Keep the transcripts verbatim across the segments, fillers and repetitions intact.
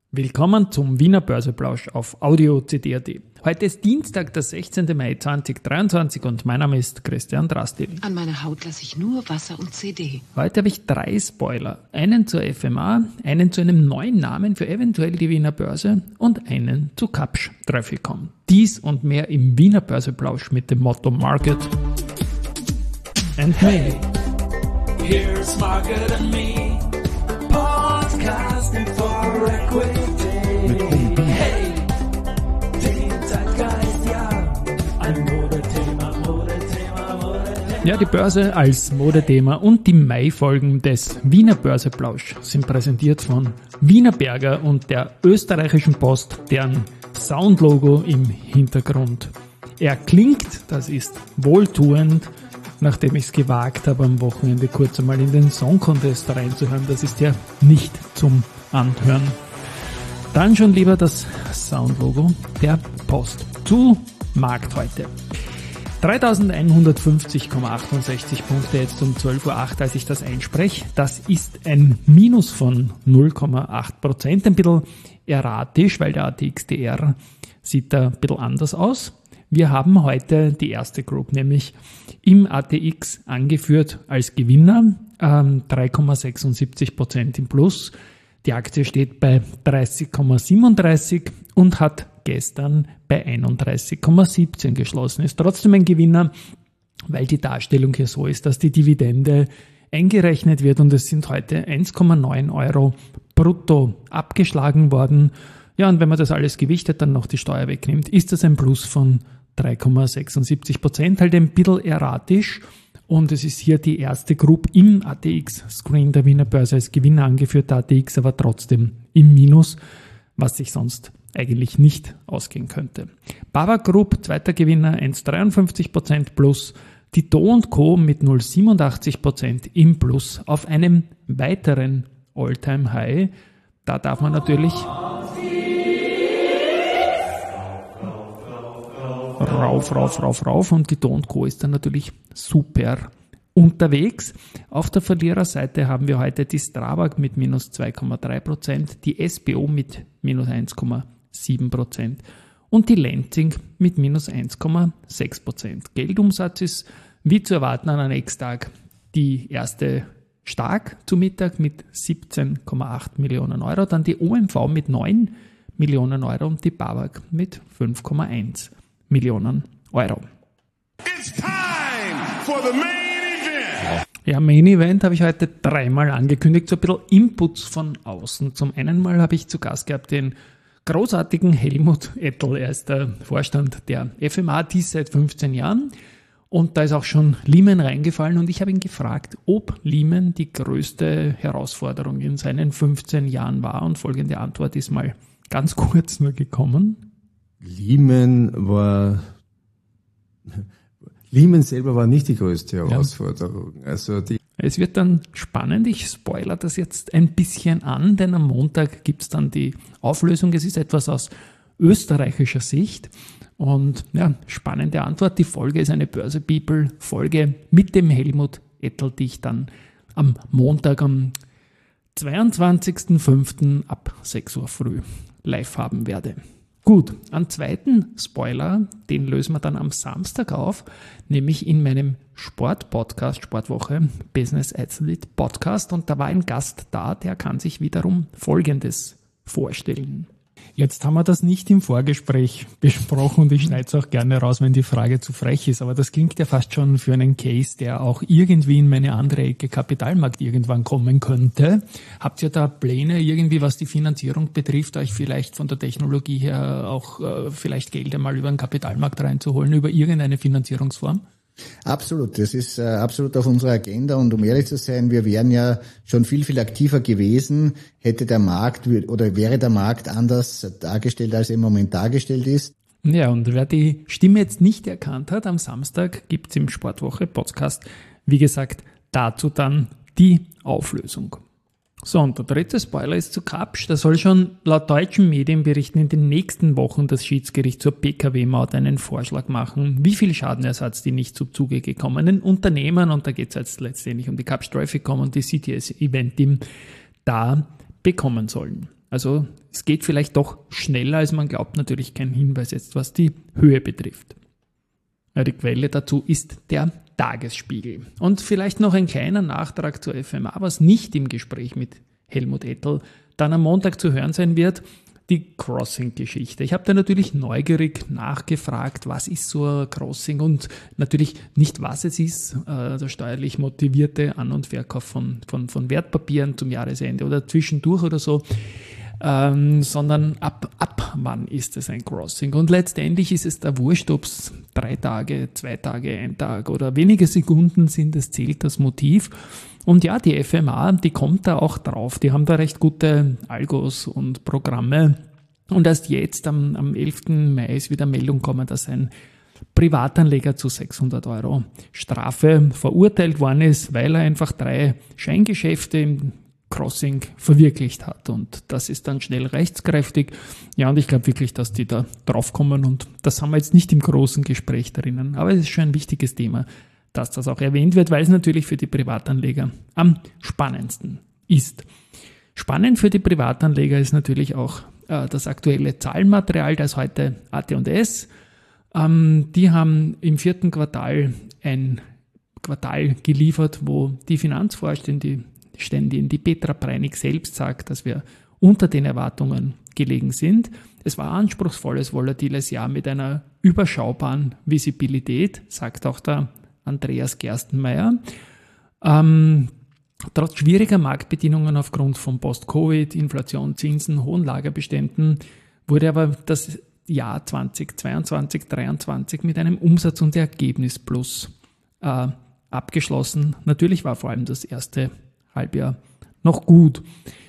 Willkommen zum Wiener Börseplausch auf Audio C D punkt A T. Heute ist Dienstag, der sechzehnten Mai zweitausenddreiundzwanzig und mein Name ist Christian Drastil. An meiner Haut lasse ich nur Wasser und C D. Heute habe ich drei Spoiler. Einen zur F M A, einen zu einem neuen Namen für eventuell die Wiener Börse und einen zu Kapsch Trafficom. Dies und mehr im Wiener Börseplausch mit dem Motto Market and Me. Here's Market and Me, podcasting for equity. Hey, den Zeitgeist, ja, ein Modethema, Modethema, Modethema. Ja, die Börse als Modethema und die Mai-Folgen des Wiener Börseplausch sind präsentiert von Wienerberger und der österreichischen Post, deren Soundlogo im Hintergrund erklingt. Das ist wohltuend, nachdem ich es gewagt habe, am Wochenende kurz einmal in den Song Contest reinzuhören. Das ist ja nicht zum Anhören. Dann schon lieber das Soundlogo der Post. Zu Markt heute. dreitausendeinhundertfünfzig Komma achtundsechzig Punkte jetzt um zwölf Uhr acht, als ich das einspreche. Das ist ein Minus von null Komma acht Prozent. Ein bisschen erratisch, weil der A T X T R sieht da ein bisschen anders aus. Wir haben heute die erste Group, nämlich im A T X angeführt als Gewinner, ähm, drei Komma sechsundsiebzig Prozent im Plus. Die Aktie steht bei dreißig Komma siebenunddreißig und hat gestern bei einunddreißig Komma siebzehn geschlossen. Ist trotzdem ein Gewinner, weil die Darstellung hier so ist, dass die Dividende eingerechnet wird und es sind heute eins Komma neun Euro brutto abgeschlagen worden. Ja, und wenn man das alles gewichtet, dann noch die Steuer wegnimmt, ist das ein Plus von drei Komma sechsundsiebzig Prozent, halt ein bisschen erratisch. Und es ist hier die erste Group im A T X-Screen der Wiener Börse als Gewinner angeführt, der A T X aber trotzdem im Minus, was sich sonst eigentlich nicht ausgehen könnte. Bava Group, zweiter Gewinner, eins Komma dreiundfünfzig Prozent plus. Tito und Co. mit null Komma siebenundachtzig Prozent im Plus auf einem weiteren All-Time-High. Da darf man natürlich rauf, rauf, rauf, rauf und die Tito und Co. ist dann natürlich super unterwegs. Auf der Verliererseite haben wir heute die Strabag mit minus zwei Komma drei Prozent, die S B O mit minus eins Komma sieben Prozent und die Lenzing mit minus eins Komma sechs Prozent. Geldumsatz ist wie zu erwarten an einem Ex-Tag die erste stark zu Mittag mit siebzehn Komma acht Millionen Euro, dann die O M V mit neun Millionen Euro und die BAWAG mit fünf Komma eins Millionen Euro. It's time for the main event. Ja, Main Event habe ich heute dreimal angekündigt, so ein bisschen Inputs von außen. Zum einen Mal habe ich zu Gast gehabt den großartigen Helmut Ettel. Er ist der Vorstand der F M A, dies seit fünfzehn Jahren. Und da ist auch schon Lehman reingefallen und ich habe ihn gefragt, ob Lehman die größte Herausforderung in seinen fünfzehn Jahren war. Und folgende Antwort ist mal ganz kurz nur gekommen. Lehman war, Lehman selber war nicht die größte Herausforderung. Ja. Also die es wird dann spannend, ich spoilere das jetzt ein bisschen an, denn am Montag gibt es dann die Auflösung. Es ist etwas aus österreichischer Sicht und ja, spannende Antwort. Die Folge ist eine Börse People Folge mit dem Helmut Ettel, die ich dann am Montag am zweiundzwanzigsten fünften ab sechs Uhr früh live haben werde. Gut, einen zweiten Spoiler, den lösen wir dann am Samstag auf, nämlich in meinem Sport-Podcast, Sportwoche, Business Athlete Podcast. Und da war ein Gast da, der kann sich wiederum Folgendes vorstellen. Jetzt haben wir das nicht im Vorgespräch besprochen und ich schneide es auch gerne raus, wenn die Frage zu frech ist. Aber das klingt ja fast schon für einen Case, der auch irgendwie in meine andere Ecke Kapitalmarkt irgendwann kommen könnte. Habt ihr da Pläne irgendwie, was die Finanzierung betrifft, euch vielleicht von der Technologie her auch äh, vielleicht Geld einmal über den Kapitalmarkt reinzuholen, über irgendeine Finanzierungsform? Absolut, das ist äh, absolut auf unserer Agenda und um ehrlich zu sein, wir wären ja schon viel, viel aktiver gewesen, hätte der Markt oder wäre der Markt anders dargestellt, als er im Moment dargestellt ist. Ja, und wer die Stimme jetzt nicht erkannt hat, am Samstag gibt's im Sportwoche Podcast, wie gesagt, dazu dann die Auflösung. So, und der dritte Spoiler ist zu Kapsch. Da soll schon laut deutschen Medienberichten in den nächsten Wochen das Schiedsgericht zur P K W-Maut einen Vorschlag machen, wie viel Schadenersatz die nicht zum Zuge gekommenen Unternehmen, und da geht es jetzt letztendlich um die Kapsch Trafficom und die C T S Event Team, da bekommen sollen. Also es geht vielleicht doch schneller, als man glaubt. Natürlich kein Hinweis jetzt, was die Höhe betrifft. Die Quelle dazu ist der Tagesspiegel. Und vielleicht noch ein kleiner Nachtrag zur F M A, was nicht im Gespräch mit Helmut Ettel dann am Montag zu hören sein wird, die Crossing-Geschichte. Ich habe da natürlich neugierig nachgefragt, was ist so ein Crossing und natürlich nicht, was es ist, äh, der steuerlich motivierte An- und Verkauf von, von, von Wertpapieren zum Jahresende oder zwischendurch oder so, ähm, sondern ab, ab wann ist es ein Crossing. Und letztendlich ist es da wurscht, ob es drei Tage, zwei Tage, ein Tag oder wenige Sekunden sind, es zählt das Motiv. Und ja, die F M A, die kommt da auch drauf. Die haben da recht gute Algos und Programme. Und erst jetzt, am, am elften Mai, ist wieder Meldung gekommen, dass ein Privatanleger zu sechshundert Euro Strafe verurteilt worden ist, weil er einfach drei Scheingeschäfte im Crossing verwirklicht hat. Und das ist dann schnell rechtskräftig. Ja, und ich glaube wirklich, dass die da draufkommen. Und das haben wir jetzt nicht im großen Gespräch drinnen. Aber es ist schon ein wichtiges Thema, dass das auch erwähnt wird, weil es natürlich für die Privatanleger am spannendsten ist. Spannend für die Privatanleger ist natürlich auch äh, das aktuelle Zahlenmaterial, das heute A T und S. Ähm, die haben im vierten Quartal ein Quartal geliefert, wo die Finanzvorstände, die Petra Preinig selbst sagt, dass wir unter den Erwartungen gelegen sind. Es war ein anspruchsvolles, volatiles Jahr mit einer überschaubaren Visibilität, sagt auch der Andreas Gerstenmeier. Ähm, trotz schwieriger Marktbedingungen aufgrund von Post-Covid, Inflation, Zinsen, hohen Lagerbeständen wurde aber das Jahr zweitausendzweiundzwanzig dreiundzwanzig mit einem Umsatz- und Ergebnisplus äh, abgeschlossen. Natürlich war vor allem das erste Halbjahr noch gut.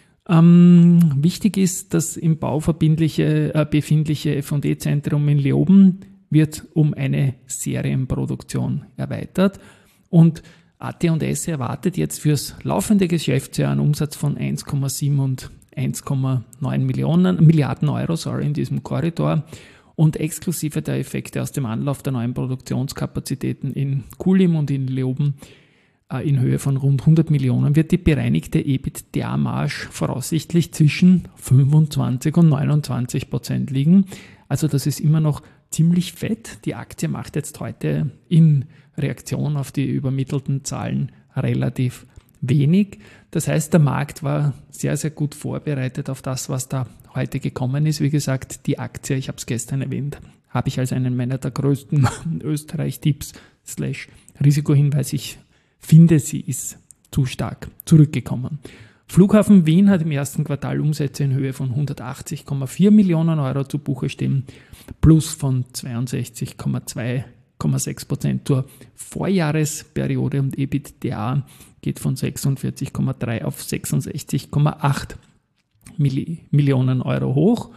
Ähm, wichtig ist, dass im Bau verbindliche, äh, befindliche F und E-Zentrum in Leoben wird um eine Serienproduktion erweitert und A T und S erwartet jetzt fürs laufende Geschäftsjahr einen Umsatz von eins Komma sieben und eins Komma neun Millionen, Milliarden Euro sorry, in diesem Korridor und exklusive der Effekte aus dem Anlauf der neuen Produktionskapazitäten in Kulim und in Leoben äh, in Höhe von rund hundert Millionen wird die bereinigte EBITDA-Marge voraussichtlich zwischen fünfundzwanzig und neunundzwanzig Prozent liegen. Also das ist immer noch ziemlich fett. Die Aktie macht jetzt heute in Reaktion auf die übermittelten Zahlen relativ wenig. Das heißt, der Markt war sehr, sehr gut vorbereitet auf das, was da heute gekommen ist. Wie gesagt, die Aktie, ich habe es gestern erwähnt, habe ich als einen meiner der größten Österreich-Tipps slash Risikohinweis. Ich finde, sie ist zu stark zurückgekommen. Flughafen Wien hat im ersten Quartal Umsätze in Höhe von hundertachtzig Komma vier Millionen Euro zu Buche stehen, plus von zweiundsechzig Komma sechs Prozent zur Vorjahresperiode und EBITDA geht von sechsundvierzig Komma drei auf sechsundsechzig Komma acht Millionen Euro hoch.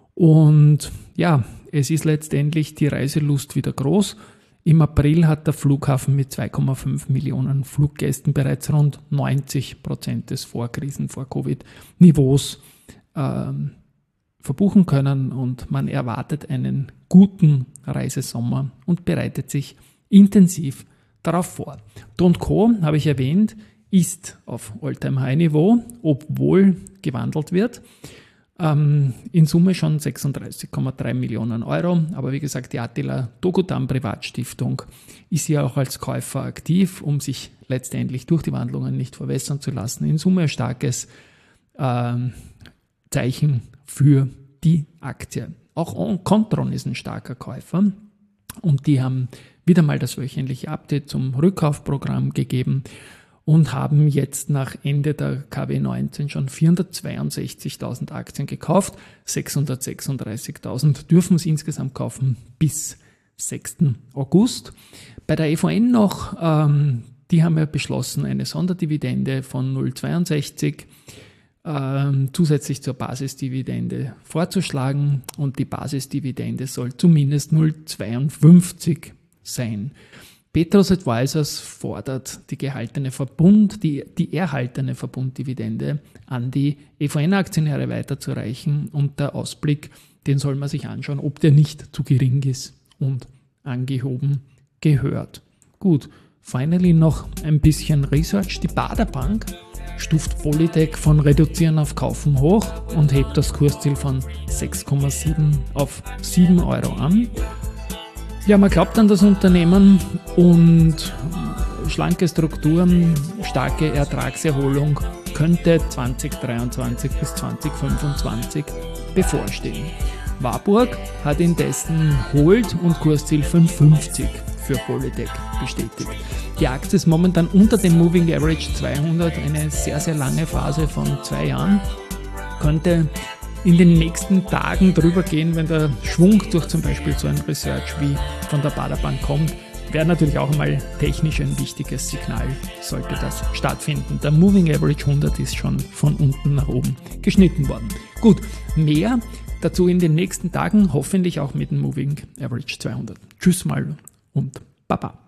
Und ja, es ist letztendlich die Reiselust wieder groß. Im April hat der Flughafen mit zwei Komma fünf Millionen Fluggästen bereits rund neunzig Prozent des Vorkrisen-, Vor-Covid-Niveaus ähm, verbuchen können und man erwartet einen guten Reisesommer und bereitet sich intensiv darauf vor. D und Co., habe ich erwähnt, ist auf All-Time-High-Niveau, obwohl gewandelt wird. Ähm, in Summe schon sechsunddreißig Komma drei Millionen Euro, aber wie gesagt, die Attila Tokutan Privatstiftung ist hier auch als Käufer aktiv, um sich letztendlich durch die Wandlungen nicht verwässern zu lassen. In Summe ein starkes ähm, Zeichen für die Aktie. Auch Kontron ist ein starker Käufer und die haben wieder mal das wöchentliche Update zum Rückkaufprogramm gegeben und haben jetzt nach Ende der K W neunzehn schon vierhundertzweiundsechzigtausend Aktien gekauft. sechshundertsechsunddreißigtausend dürfen es insgesamt kaufen bis sechsten August. Bei der E V N noch, ähm, die haben ja beschlossen, eine Sonderdividende von null Komma zweiundsechzig ähm, zusätzlich zur Basisdividende vorzuschlagen und die Basisdividende soll zumindest null Komma zweiundfünfzig sein. Petrus Advisors fordert die gehaltene Verbund, die, die erhaltene Verbunddividende an die E V N-Aktionäre weiterzureichen und der Ausblick, den soll man sich anschauen, ob der nicht zu gering ist und angehoben gehört. Gut, finally noch ein bisschen Research. Die Bader Bank stuft Polytech von Reduzieren auf Kaufen hoch und hebt das Kursziel von sechs Komma sieben auf sieben Euro an. Ja, man glaubt an das Unternehmen und schlanke Strukturen, starke Ertragserholung könnte zwanzig dreiundzwanzig bis zwanzig fünfundzwanzig bevorstehen. Warburg hat indessen Hold und Kursziel fünf fünfzig für Polytech bestätigt. Die Aktie ist momentan unter dem Moving Average zweihundert, eine sehr, sehr lange Phase von zwei Jahren. Könnte in den nächsten Tagen drüber gehen, wenn der Schwung durch zum Beispiel so ein Research wie von der Baader Bank kommt. Wäre natürlich auch mal technisch ein wichtiges Signal, sollte das stattfinden. Der Moving Average hundert ist schon von unten nach oben geschnitten worden. Gut, mehr dazu in den nächsten Tagen, hoffentlich auch mit dem Moving Average zweihundert. Tschüss mal und Baba.